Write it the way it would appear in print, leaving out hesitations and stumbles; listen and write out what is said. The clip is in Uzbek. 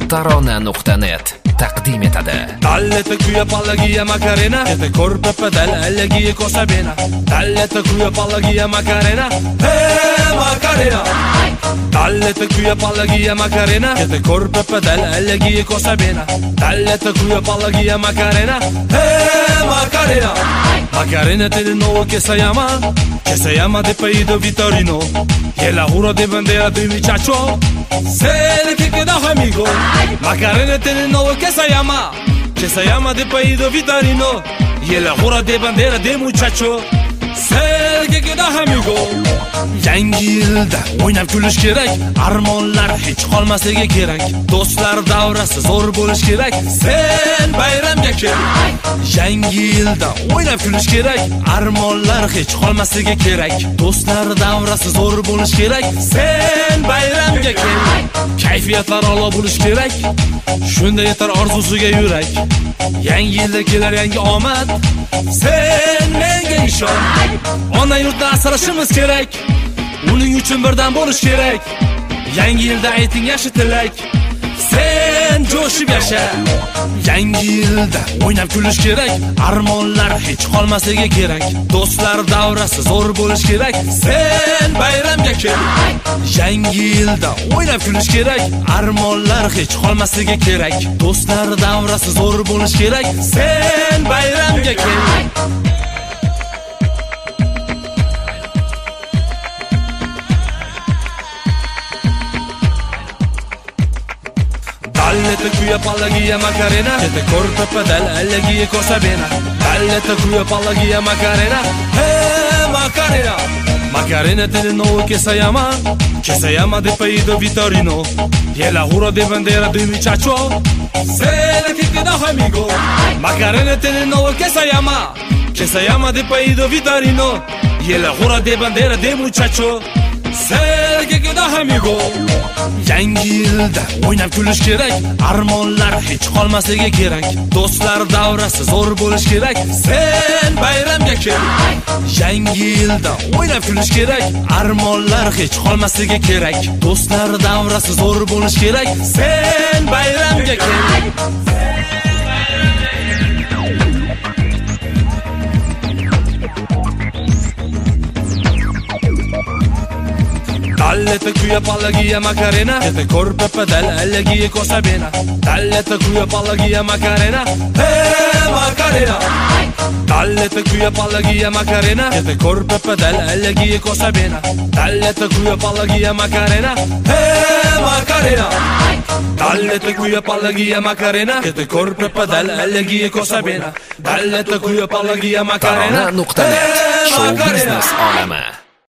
tarona.net taqdim etadi. Dalleta kuya palagia Macarena, che te corpe pedal alleghi cosa bene. Dalleta kuya palagia Macarena, Macarena. Dalleta kuya palagia Macarena, che te corpe pedal alleghi cosa bene. Dalleta kuya palagia Macarena, Macarena. Macarena te de nuovo che si chiama de Paido Vitorino. E la juro de bandera de muchacho, se que queda amigo. Macarena te de nuovo che si chiama de Paido Vitorino. E la juro de bandera de muchacho, se que queda amigo. Yangi yilda o'ynab kulish kerak, armonlar hech qolmasligi kerak. Do'stlar davrasi zo'r bo'lish kerak, sen bayramga kel. Yangi yilda o'ynab kulish kerak, armonlar hech qolmasligi kerak. Do'stlar davrasi zo'r bo'lish kerak, sen bayramga kel. Kayfiyatlar a'lo bo'lish kerak, shunda yetar orzusiga yurak. Yangi yilda kelar yangi omad, sen menga ishon. Ona yurtni asrashimiz kerak, uning uchun birdan bo'lish kerak. Yangi yilda ayting yaxshi tilak, sen jo'shib yasha. Yangi yilda o'ynab kulish kerak, armonlar hech qolmasligi kerak. Do'stlar davrasi zo'r bo'lish kerak, sen bayramga kel. Yangi yilda o'ynab kulish kerak, armonlar hech qolmasligi kerak. Do'stlar davrasi zo'r bo'lish kerak, sen bayramga kel. Dalleta kuya palagia Macarena, che te corpe pedal alleghi cosa bene. Dalleta kuya palagia Macarena, Macarena. Macarena te de nuovo che si chiama de Paido Vitorino. E la juro de bandera de muchacho, se que queda amigo. Macarena te de nuovo che si chiama de Paido Vitorino. E la juro de bandera de muchacho, se que queda amigo. Yangi yilda o'ynab kulish kerak, armonlar hech qolmasligi kerak. Do'stlar davrasi zo'r bo'lish kerak, sen bayramga kel. Yangi yilda o'ynab kulish kerak, armonlar hech qolmasligi kerak. Do'stlar davrasi zo'r bo'lish kerak, sen bayramga kel. Dalleta kuya palagia Macarena, che te corpe pedal alleghi cosa bene. Dalleta kuya palagia Macarena, Macarena. Dalleta kuya palagia Macarena, che te corpe pedal alleghi cosa bene. Dalleta kuya palagia Macarena, Macarena. Dalleta kuya palagia Macarena, che te corpe pedal alleghi cosa bene. Dalleta kuya palagia Macarena, tarona.net show business olami.